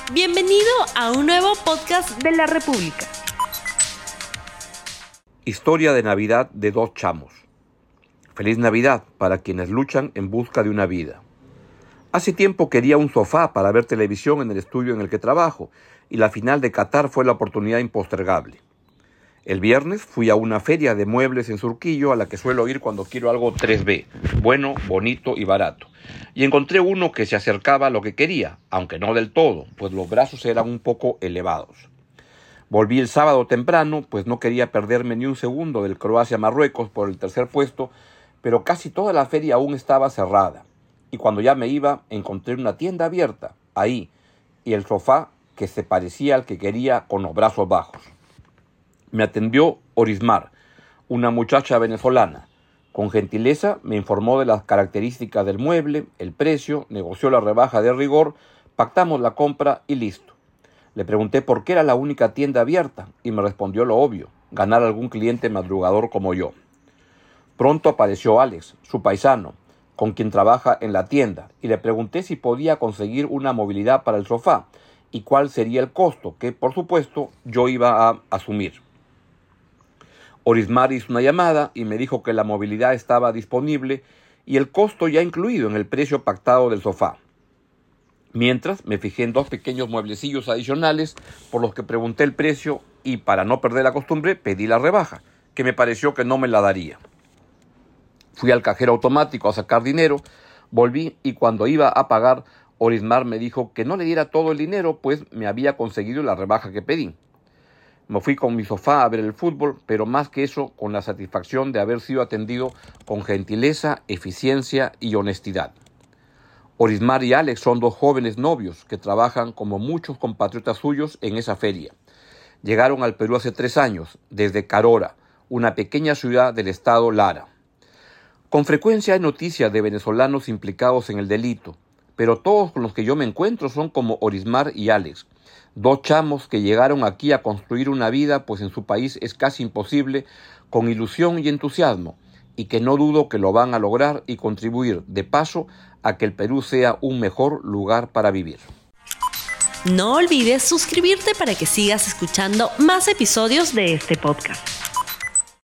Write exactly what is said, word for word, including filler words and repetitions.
Bienvenido a un nuevo podcast de la República. Historia de Navidad de dos chamos. Feliz Navidad para quienes luchan en busca de una vida. Hace tiempo quería un sofá para ver televisión en el estudio en el que trabajo, y la final de Qatar fue la oportunidad impostergable. El viernes fui a una feria de muebles en Surquillo a la que suelo ir cuando quiero algo tres B, bueno, bonito y barato. Y encontré uno que se acercaba a lo que quería, aunque no del todo, pues los brazos eran un poco elevados. Volví el sábado temprano, pues no quería perderme ni un segundo del Croacia-Marruecos por el tercer puesto, pero casi toda la feria aún estaba cerrada. Y cuando ya me iba, encontré una tienda abierta, ahí, y el sofá que se parecía al que quería con los brazos bajos. Me atendió Orismar, una muchacha venezolana. Con gentileza me informó de las características del mueble, el precio, negoció la rebaja de rigor, pactamos la compra y listo. Le pregunté por qué era la única tienda abierta y me respondió lo obvio, ganar algún cliente madrugador como yo. Pronto apareció Alex, su paisano, con quien trabaja en la tienda, y le pregunté si podía conseguir una movilidad para el sofá y cuál sería el costo, que por supuesto yo iba a asumir. Orismar hizo una llamada y me dijo que la movilidad estaba disponible y el costo ya incluido en el precio pactado del sofá. Mientras me fijé en dos pequeños mueblecillos adicionales por los que pregunté el precio y para no perder la costumbre pedí la rebaja, que me pareció que no me la daría. Fui al cajero automático a sacar dinero, volví y cuando iba a pagar, Orismar me dijo que no le diera todo el dinero, pues me había conseguido la rebaja que pedí. Me fui con mi sofá a ver el fútbol, pero más que eso, con la satisfacción de haber sido atendido con gentileza, eficiencia y honestidad. Orismar y Alex son dos jóvenes novios que trabajan como muchos compatriotas suyos en esa feria. Llegaron al Perú hace tres años, desde Carora, una pequeña ciudad del estado Lara. Con frecuencia hay noticias de venezolanos implicados en el delito, pero todos con los que yo me encuentro son como Orismar y Alex, dos chamos que llegaron aquí a construir una vida, pues en su país es casi imposible, con ilusión y entusiasmo, y que no dudo que lo van a lograr y contribuir, de paso, a que el Perú sea un mejor lugar para vivir. No olvides suscribirte para que sigas escuchando más episodios de este podcast.